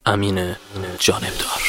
امین جانبدار.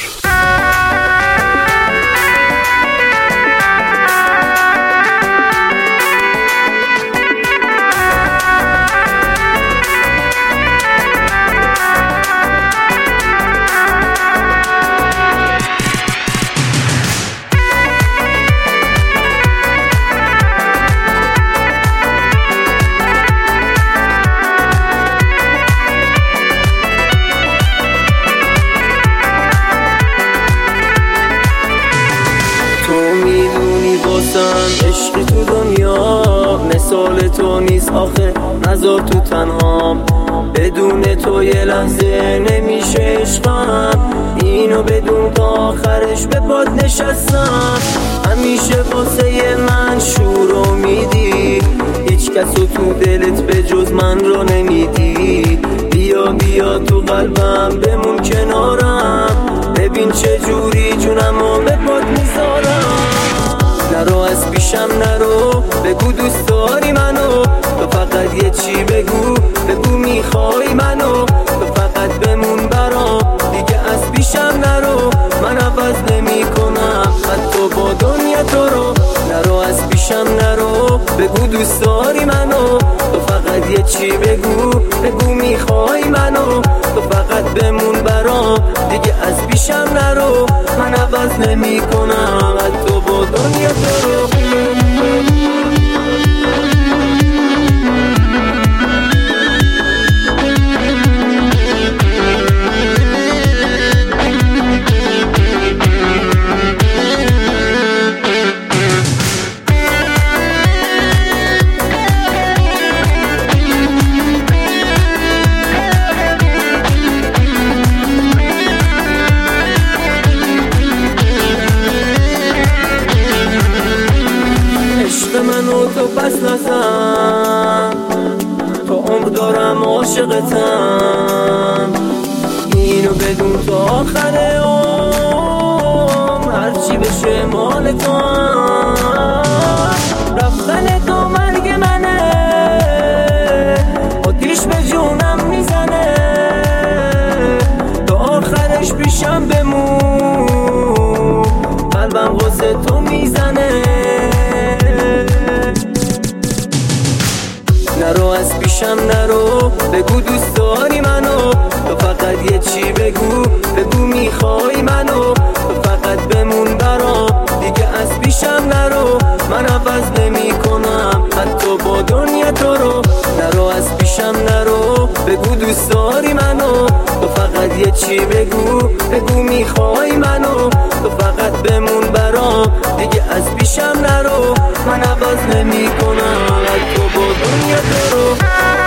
عشقی تو دنیا مثال تو نیست آخه، نذار تو تنهام، بدون تو یه لحظه نمیشه عشقم، اینو بدون تا آخرش به پات نشستم، همیشه واسه من شور و میدی، هیچ کسو تو دلت به جز من رو نمیدی، بیا بیا تو قلبم بمون کنارم، ببین چه جوری جونمو به پات میذارم، نرو از پیشم نرو، بگو دوست داری منو، تو فقط یه چی بگو میخوای منو، تو فقط بمون برام، دیگه از پیشم نرو، من عوض نمی کنم حتی با دنیا تو رو، نرو از پیشم نرو، بگو دوست داری منو، تو فقط یه چی بگو میخوای منو، تو فقط بمون برام، دیگه از پیشم نرو، من عوض نمی کنم حتی با دنیا تو رو. منو تو پس نزن، تو عمر دارم عاشقتم، اینو بدون تا آخر عمر، هرچی بشه مال تو هم، رفتن تو مرگ منه، آتیش به جونم میزنه، تا آخرش پیشم بمون، قلبم واسه تو میزنه، نرو از پیشم نرو، بگو دوست داری منو، تو فقط یه چی بگو میخوای منو، تو فقط بمون برام، دیگه از پیشم نرو، من عوض نمی کنم حتی با دنیا تو رو، نرو از پیشم نرو، بگو دوست داری منو، تو فقط یه چی بگو میخوای منو، تو فقط بمون برام، دیگه از پیشم نرو، من عوض نمی کنم حتی با دنیا تو رو.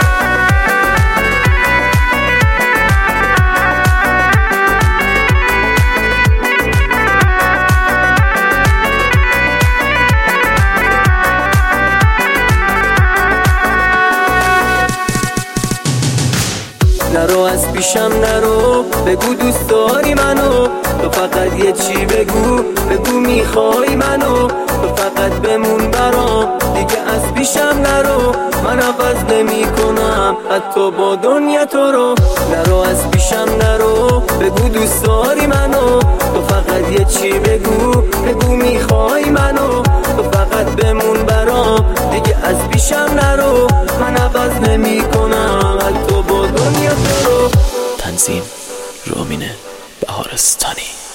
نرو از پیشم نرو، بگو دوست داری منو، تو فقط یه چی بگو میخوای منو، تو فقط بمون برام، دیگه از پیشم نرو، من عوض نمی کنم حتی با دنیا تو رو، نرو از پیشم نرو، بگو دوست داری منو، تو فقط یه چی بگو میخوای منو، تو فقط بمون برام، دیگه از پیشم نرو، من عوض نمی کنم حتی با دنیا تو رو. تنظیم رامین بهارستانی.